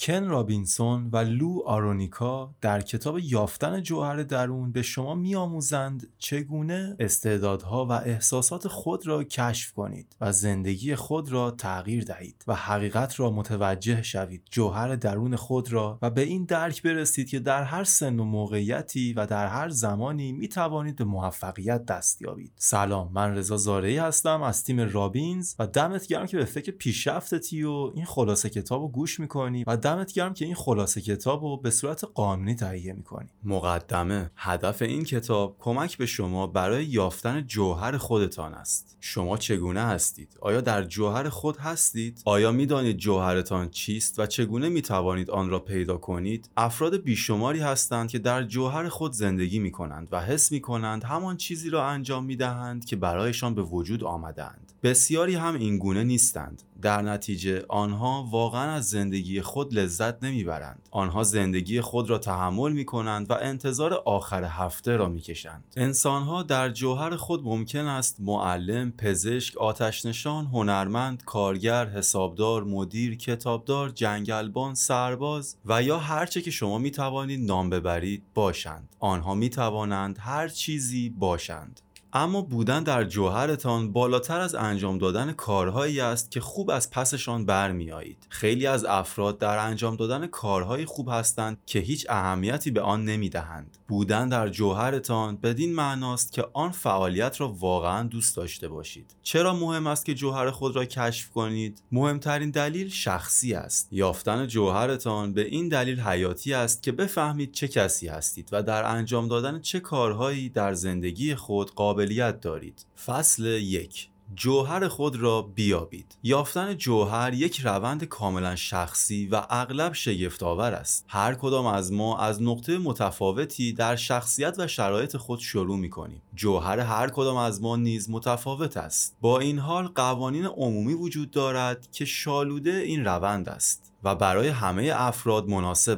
کن رابینسون و لو آرونیکا در کتاب یافتن جوهر درون به شما می‌آموزند چگونه استعدادها و احساسات خود را کشف کنید و زندگی خود را تغییر دهید و حقیقت را متوجه شوید، جوهر درون خود را، و به این درک برسید که در هر سن و موقعیتی و در هر زمانی می‌توانید به موفقیت دست یابید. سلام، من رضا زارعی هستم از تیم رابینز و دمت گرم که به فکر پیشرفتتی و این خلاصه کتابو گوش می‌کنی و دمت گرم که این خلاصه کتابو به صورت قانونی تهیه می‌کنی. مقدمه: هدف این کتاب کمک به شما برای یافتن جوهر خودتان است. شما چگونه هستید؟ آیا در جوهر خود هستید؟ آیا می‌دانید جوهرتان چیست و چگونه می‌توانید آن را پیدا کنید؟ افراد بیشماری هستند که در جوهر خود زندگی می‌کنند و حس می‌کنند همان چیزی را انجام می‌دهند که برایشان به وجود آمدند. بسیاری هم این گونه نیستند. در نتیجه آنها واقعا از زندگی خود لذت نمیبرند. آنها زندگی خود را تحمل میکنند و انتظار آخر هفته را میکشند. انسانها در جوهر خود ممکن است معلم، پزشک، آتشنشان، هنرمند، کارگر، حسابدار، مدیر، کتابدار، جنگلبان، سرباز و یا هرچه که شما میتوانید نام ببرید باشند. آنها میتوانند هر چیزی باشند. اما بودن در جوهرتان بالاتر از انجام دادن کارهایی است که خوب از پسشان برمی آیید. خیلی از افراد در انجام دادن کارهای خوب هستند که هیچ اهمیتی به آن نمی دهند. بودن در جوهرتان بدین معناست که آن فعالیت را واقعا دوست داشته باشید. چرا مهم است که جوهر خود را کشف کنید؟ مهمترین دلیل شخصی است. یافتن جوهرتان به این دلیل حیاتی است که بفهمید چه کسی هستید و در انجام دادن چه کارهایی در زندگی خود قابلیت دارید. فصل 1: جوهر خود را بیابید. یافتن جوهر یک روند کاملا شخصی و اغلب شگفت‌آور است. هر کدام از ما از نقطه متفاوتی در شخصیت و شرایط خود شروع می‌کنیم. جوهر هر کدام از ما نیز متفاوت است. با این حال قوانین عمومی وجود دارد که شالوده این روند است و برای همه افراد مناسب